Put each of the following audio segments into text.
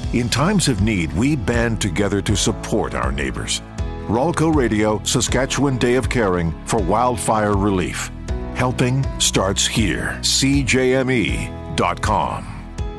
In times of need, we band together to support our neighbors. Rolco Radio, Saskatchewan Day of Caring for wildfire relief. Helping starts here. CJME.com.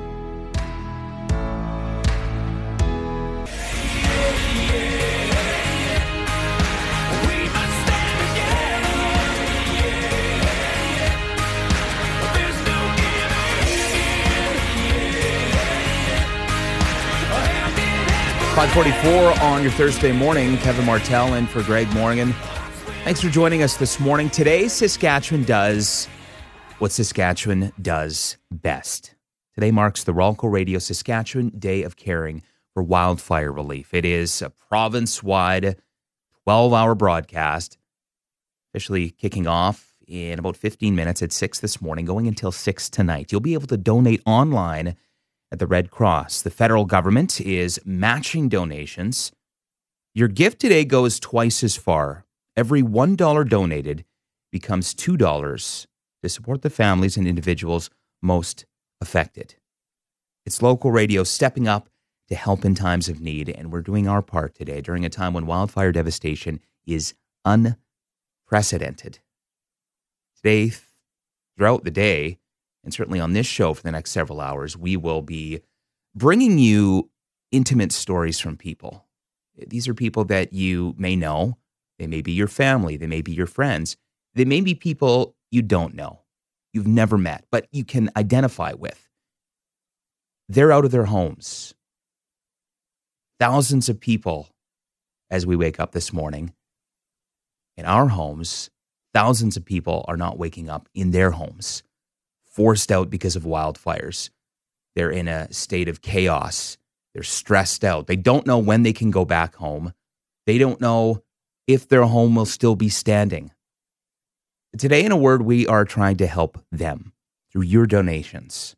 5:44 on your Thursday morning. Kevin Martell in for Greg Morgan. Thanks for joining us this morning. Today, Saskatchewan does what Saskatchewan does best. Today marks the Rolco Radio Saskatchewan Day of Caring for wildfire relief. It is a province-wide 12-hour broadcast, officially kicking off in about 15 minutes at 6 this morning, going until 6 tonight. You'll be able to donate online at the Red Cross. The federal government is matching donations. Your gift today goes twice as far. Every $1 donated becomes $2 to support the families and individuals most affected. It's local radio stepping up to help in times of need, and we're doing our part today during a time when wildfire devastation is unprecedented. Today, throughout the day, and certainly on this show for the next several hours, we will be bringing you intimate stories from people. These are people that you may know. They may be your family. They may be your friends. They may be people you don't know, you've never met, but you can identify with. They're out of their homes. Thousands of people, as we wake up this morning, in our homes, thousands of people are not waking up in their homes, forced out because of wildfires. They're in a state of chaos. They're stressed out. They don't know when they can go back home. They don't know if their home will still be standing. Today, in a word, we are trying to help them through your donations.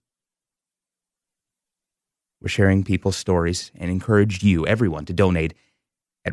We're sharing people's stories and encourage you, everyone, to donate at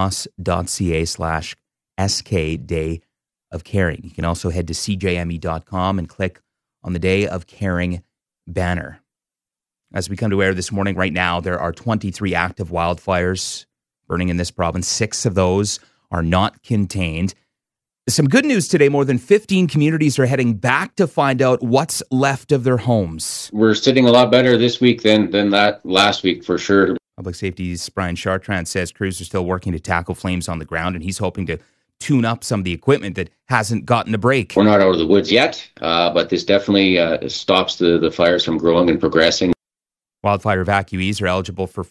redcross.ca/SK Day of Caring. You can also head to CJME.com and click on the Day of Caring banner. As we come to air this morning, right now, there are 23 active wildfires burning in this province. 6 of those are not contained. Some good news today. More than 15 communities are heading back to find out what's left of their homes. We're sitting a lot better this week than that last week, for sure. Public Safety's Brian Chartrand says crews are still working to tackle flames on the ground, and he's hoping to tune up some of the equipment that hasn't gotten a break. We're not out of the woods yet, but this definitely stops the fires from growing and progressing. Wildfire evacuees are eligible for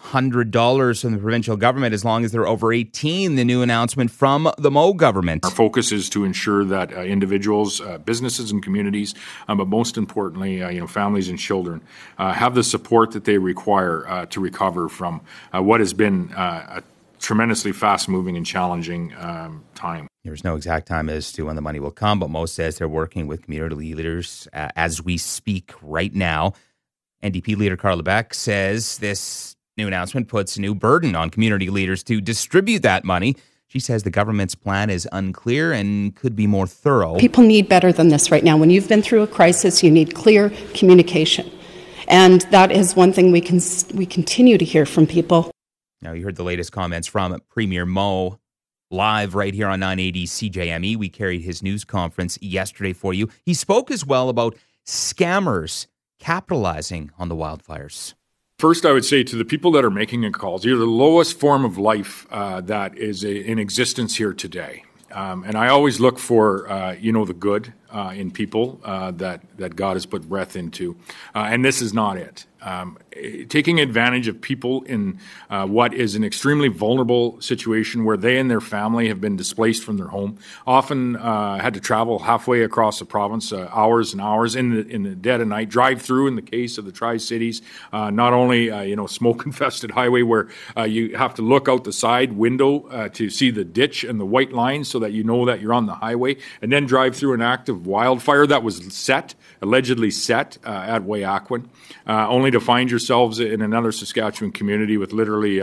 $500 from the provincial government as long as they're over 18, the new announcement from the Moe government. Our focus is to ensure that individuals, businesses and communities, but most importantly, families and children, have the support that they require to recover from what has been a tremendously fast-moving and challenging time. There's no exact time as to when the money will come, but Moe says they're working with community leaders as we speak right now. NDP leader Carla Beck says this new announcement puts a new burden on community leaders to distribute that money. She says the government's plan is unclear and could be more thorough. People need better than this right now. When you've been through a crisis, you need clear communication. And that is one thing we continue to hear from people. Now, you heard the latest comments from Premier Moe live right here on 980 CJME. We carried his news conference yesterday for you. He spoke as well about scammers capitalizing on the wildfires. First, I would say to the people that are making calls, you're the lowest form of life that is in existence here today. And I always look for, the good in people that God has put breath into. And this is not it. Taking advantage of people in what is an extremely vulnerable situation where they and their family have been displaced from their home, often had to travel halfway across the province, hours and hours in the dead of night, drive through in the case of the Tri-Cities, not only, smoke-infested highway where you have to look out the side window to see the ditch and the white line so that you know that you're on the highway, and then drive through an active wildfire that was allegedly set at Weyakwan, only to find yourselves in another Saskatchewan community with literally,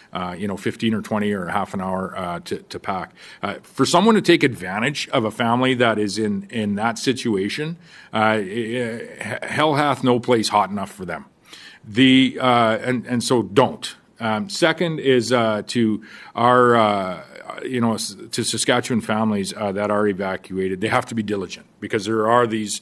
15 or 20 or half an hour to pack. For someone to take advantage of a family that is in that situation, hell hath no place hot enough for them. So don't. Second is to our to Saskatchewan families that are evacuated. They have to be diligent because there are these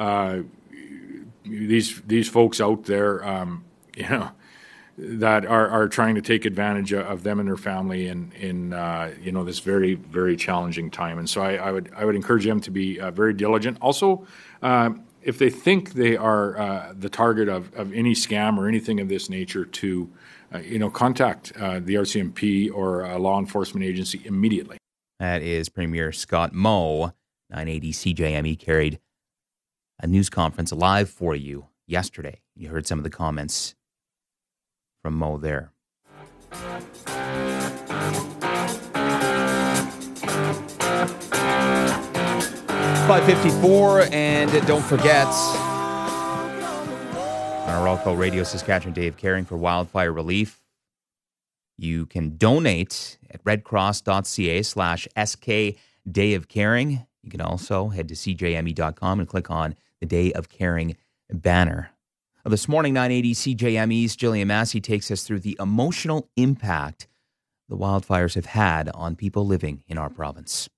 folks out there, that are trying to take advantage of them and their family in this very, very challenging time. And so I would encourage them to be very diligent. Also, if they think they are the target of any scam or anything of this nature, to contact the RCMP or a law enforcement agency immediately. That is Premier Scott Moe. 980 CJME carried a news conference live for you yesterday. You heard some of the comments from Moe there. 5:54, and don't forget, on our Rolco Radio Saskatchewan Day of Caring for Wildfire Relief, you can donate at redcross.ca/SK Day of Caring. You can also head to cjme.com and click on the Day of Caring banner. This morning, 980 CJME's Jillian Massey takes us through the emotional impact the wildfires have had on people living in our province.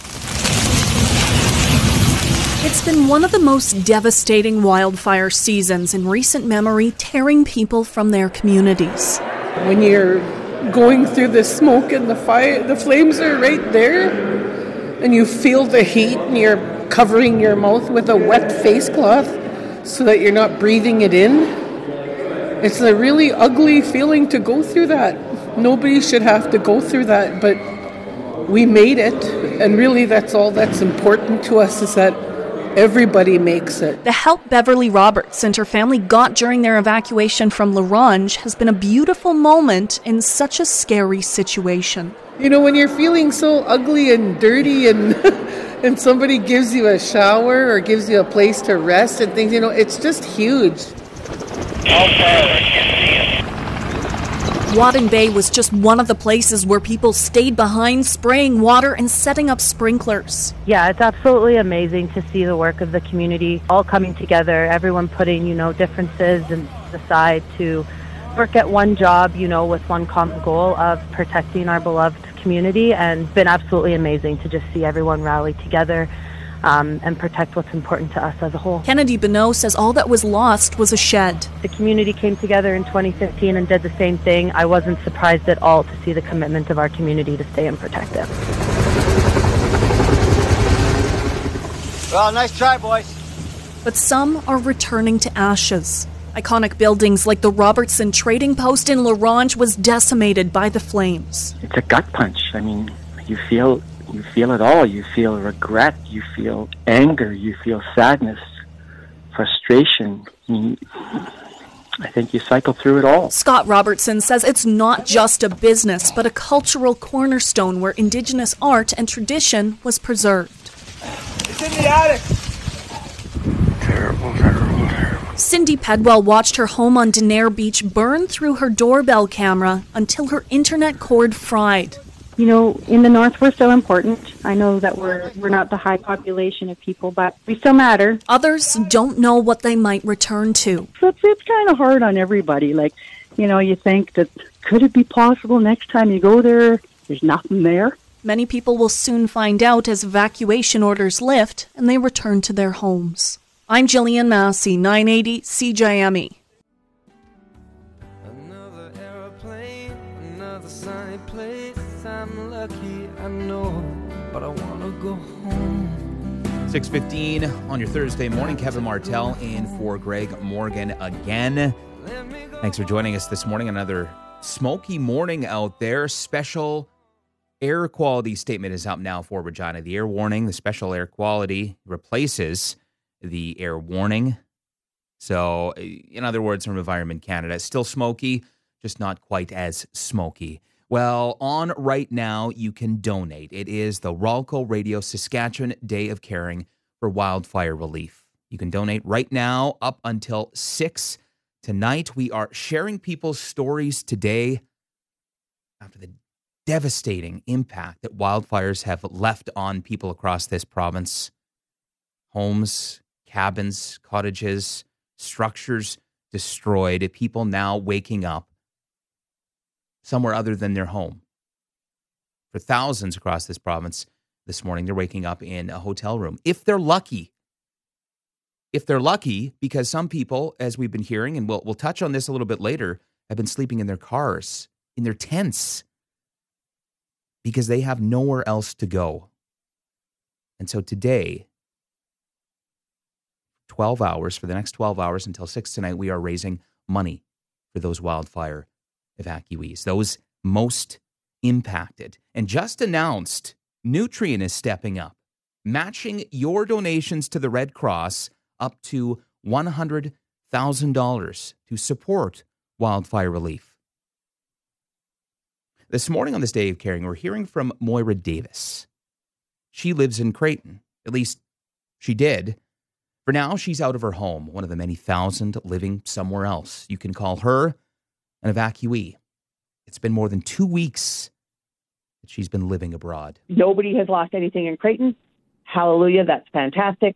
It's been one of the most devastating wildfire seasons in recent memory, tearing people from their communities. When you're going through the smoke and the fire, the flames are right there, and you feel the heat, and you're covering your mouth with a wet face cloth so that you're not breathing it in. It's a really ugly feeling to go through that. Nobody should have to go through that, but we made it, and really that's all that's important to us, is that everybody makes it. The help Beverly Roberts and her family got during their evacuation from La Ronge has been a beautiful moment in such a scary situation. When you're feeling so ugly and dirty and and somebody gives you a shower or gives you a place to rest and things, it's just huge. Wadden Bay was just one of the places where people stayed behind, spraying water and setting up sprinklers. Yeah, it's absolutely amazing to see the work of the community all coming together, everyone putting, differences aside to work at one job, with one common goal of protecting our beloved community. And it's been absolutely amazing to just see everyone rally together and protect what's important to us as a whole. Kennedy Bonneau says all that was lost was a shed. The community came together in 2015 and did the same thing. I wasn't surprised at all to see the commitment of our community to stay and protect it. Well, nice try, boys. But some are returning to ashes. Iconic buildings like the Robertson Trading Post in La Ronge was decimated by the flames. It's a gut punch. I mean, you feel it all. You feel regret, you feel anger, you feel sadness, frustration. I think you cycle through it all. Scott Robertson says it's not just a business, but a cultural cornerstone where Indigenous art and tradition was preserved. It's in the attic. Terrible. Cindy Pedwell watched her home on Denair Beach burn through her doorbell camera until her internet cord fried. In the north, we're so important. I know that we're not the high population of people, but we still matter. Others don't know what they might return to. So it's kind of hard on everybody. You think that could it be possible next time you go there, there's nothing there? Many people will soon find out as evacuation orders lift and they return to their homes. I'm Jillian Massey, 980 CJME. Another airplane, another sunny place. I'm lucky, I know, but I want to go home. 6:15 on your Thursday morning. Kevin Martell in for Greg Morgan again. Thanks for joining us this morning. Another smoky morning out there. Special air quality statement is out now for Regina. The air warning, the special air quality replaces the air warning. So, in other words, from Environment Canada, it's still smoky, just not quite as smoky. Well, on right now, you can donate. It is the Rolco Radio Saskatchewan Day of Caring for Wildfire Relief. You can donate right now up until 6 tonight. We are sharing people's stories today after the devastating impact that wildfires have left on people across this province. Homes, cabins, cottages, structures destroyed, people now waking up somewhere other than their home. For thousands across this province this morning, they're waking up in a hotel room. If they're lucky, because some people, as we've been hearing, and we'll touch on this a little bit later, have been sleeping in their cars, in their tents, because they have nowhere else to go. And so today, 12 hours, for the next 12 hours until 6 tonight, we are raising money for those wildfire evacuees, those most impacted. And just announced, Nutrien is stepping up, matching your donations to the Red Cross up to $100,000 to support wildfire relief. This morning on this Day of Caring, we're hearing from Moira Davis. She lives in Creighton. At least she did. For now, she's out of her home, one of the many thousand living somewhere else. You can call her an evacuee. It's been more than 2 weeks that she's been living abroad. Nobody has lost anything in Creighton. Hallelujah, that's fantastic.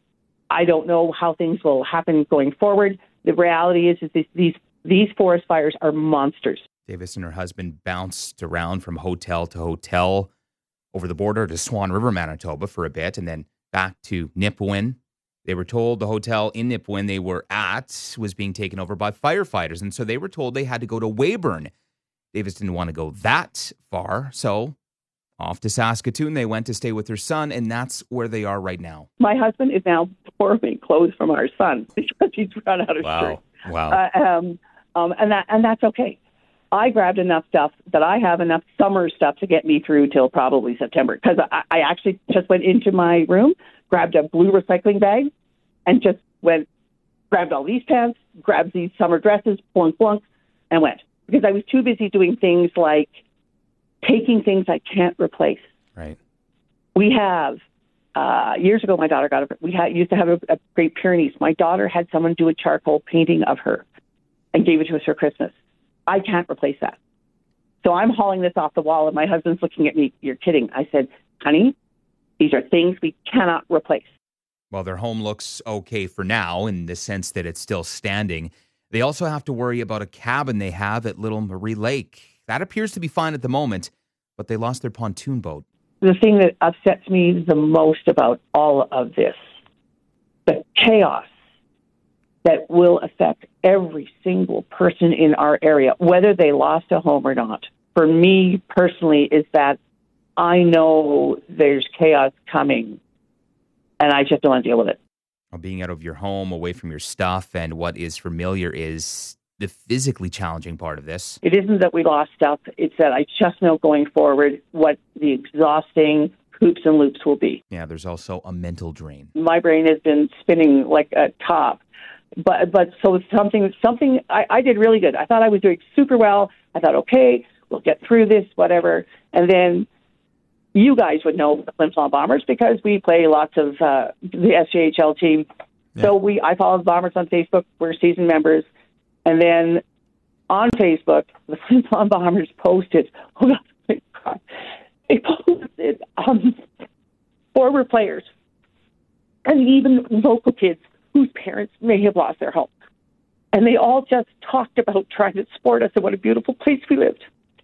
I don't know how things will happen going forward. The reality is these forest fires are monsters. Davis and her husband bounced around from hotel to hotel over the border to Swan River, Manitoba for a bit, and then back to Nipawin. They were told the hotel in Nipawin they were at was being taken over by firefighters, and so they were told they had to go to Weyburn. Davis didn't want to go that far, so off to Saskatoon they went to stay with her son, and that's where they are right now. My husband is now borrowing clothes from our son because he's run out of shirts. Wow. And that's okay. I grabbed enough stuff that I have enough summer stuff to get me through till probably September, because I actually just went into my room, grabbed a blue recycling bag, and just grabbed all these pants, grabbed these summer dresses, plunk, and went. Because I was too busy doing things like taking things I can't replace. Right. We have, years ago, my daughter used to have a Great Pyrenees. My daughter had someone do a charcoal painting of her and gave it to us for Christmas. I can't replace that. So I'm hauling this off the wall, and my husband's looking at me, you're kidding. I said, honey, these are things we cannot replace. Well, their home looks okay for now in the sense that it's still standing. They also have to worry about a cabin they have at Little Marie Lake. That appears to be fine at the moment, but they lost their pontoon boat. The thing that upsets me the most about all of this, the chaos that will affect every single person in our area, whether they lost a home or not, for me personally, is that I know there's chaos coming, and I just don't want to deal with it. Well, being out of your home, away from your stuff, and what is familiar is the physically challenging part of this. It isn't that we lost stuff. It's that I just know going forward what the exhausting hoops and loops will be. Yeah, there's also a mental drain. My brain has been spinning like a top. But so something I did really good. I thought I was doing super well. I thought, okay, we'll get through this, whatever. And then you guys would know the Flin Flon Bombers because we play lots of the SJHL team. Yeah. So I follow the Bombers on Facebook. We're season members. And then on Facebook, the Flin Flon Bombers posted, oh God, they posted former players and even local kids whose parents may have lost their home. And they all just talked about trying to support us and what a beautiful place we lived.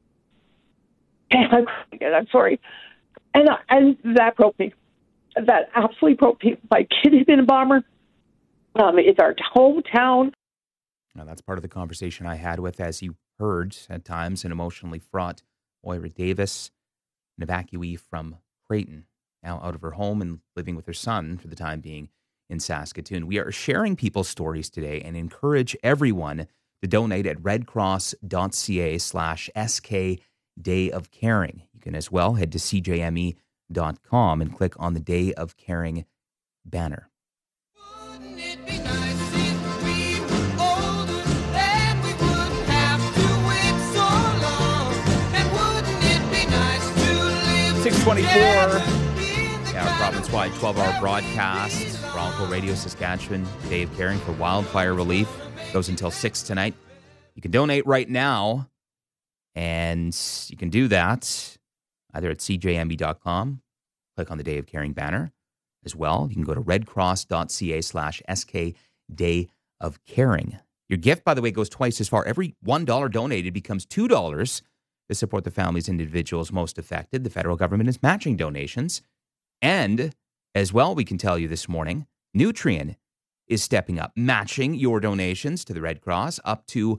And I'm sorry. And that broke me. That absolutely broke me. My kid had been a bomber. It's our hometown. Now, that's part of the conversation I had with, as you heard, at times, an emotionally fraught Moira Davis, an evacuee from Creighton, now out of her home and living with her son for the time being in Saskatoon. We are sharing people's stories today and encourage everyone to donate at redcross.ca/SK Day of Caring. You can as well head to cjme.com and click on the Day of Caring banner. Wouldn't it be nice if we were older, then we wouldn't have to wait so long? And wouldn't it be nice to live 624. Our province-wide 12-hour broadcast, Bronco Radio Saskatchewan, Day of Caring for wildfire relief, goes until 6 tonight. You can donate right now, and you can do that either at cjme.com, click on the Day of Caring banner as well. You can go to redcross.ca/SK Day of Caring. Your gift, by the way, goes twice as far. Every $1 donated becomes $2 to support the families and individuals most affected. The federal government is matching donations. And as well, we can tell you this morning, Nutrien is stepping up, matching your donations to the Red Cross up to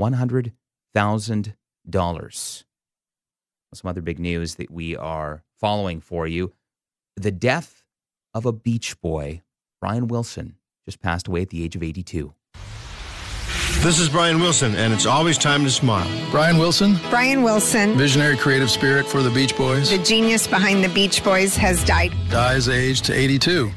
$100,000. Some other big news that we are following for you. The death of a Beach Boy, Brian Wilson, just passed away at the age of 82. This is Brian Wilson, and it's always time to smile. Brian Wilson. Brian Wilson. Visionary creative spirit for the Beach Boys. The genius behind the Beach Boys has died. Dies aged 82.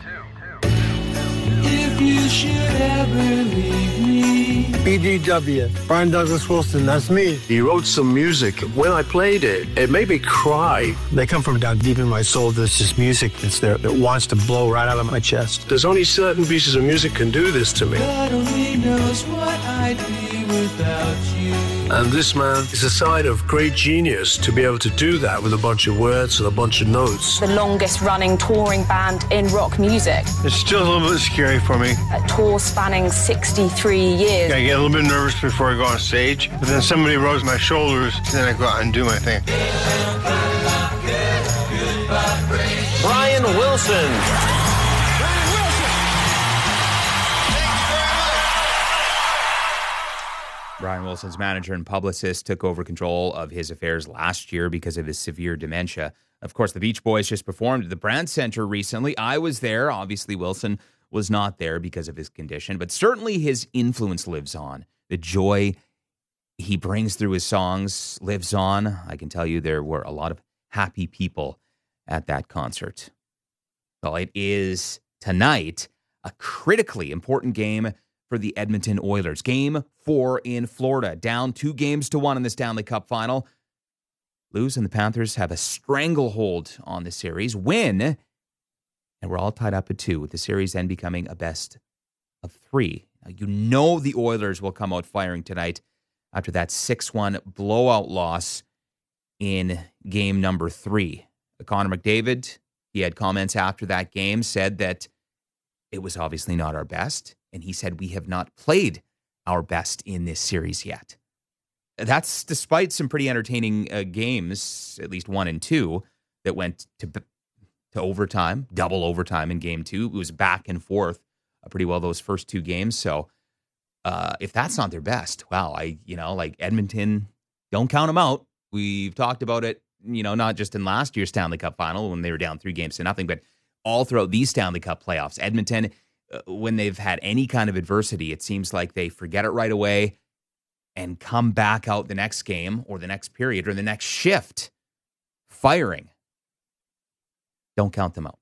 If you should ever leave me. BDW, Brian Douglas Wilson, that's me. He wrote some music. When I played it, it made me cry. They come from down deep in my soul. There's this music that's there that wants to blow right out of my chest. There's only certain pieces of music can do this to me. God only knows what I'd be without you. And this man is a sign of great genius to be able to do that with a bunch of words and a bunch of notes. The longest running touring band in rock music. It's still a little bit scary for me. A tour spanning 63 years. I get a little bit nervous before I go on stage, but then somebody rubs my shoulders, then I go out and do my thing. Brian Wilson. Brian Wilson's manager and publicist took over control of his affairs last year because of his severe dementia. Of course, the Beach Boys just performed at the Brand Center recently. I was there. Obviously, Wilson was not there because of his condition, but certainly his influence lives on. The joy he brings through his songs lives on. I can tell you there were a lot of happy people at that concert. Well, it is tonight a critically important game for the Edmonton Oilers. Game 4 in Florida, down 2-1 in the Stanley Cup final. Lose and the Panthers have a stranglehold on the series. Win, and we're all tied up at 2, with the series then becoming a best of 3. Now, you know the Oilers will come out firing tonight after that 6-1 blowout loss in game number 3. Connor McDavid, he had comments after that game, said that it was obviously not our best. And he said, we have not played our best in this series yet. That's despite some pretty entertaining games, at least 1 and 2, that went to overtime, double overtime in game 2. It was back and forth pretty well those first 2 games. So if that's not their best, wow, like Edmonton, don't count them out. We've talked about it, not just in last year's Stanley Cup final when they were down 3-0, but all throughout these Stanley Cup playoffs. Edmonton, when they've had any kind of adversity, it seems like they forget it right away and come back out the next game or the next period or the next shift firing. Don't count them out.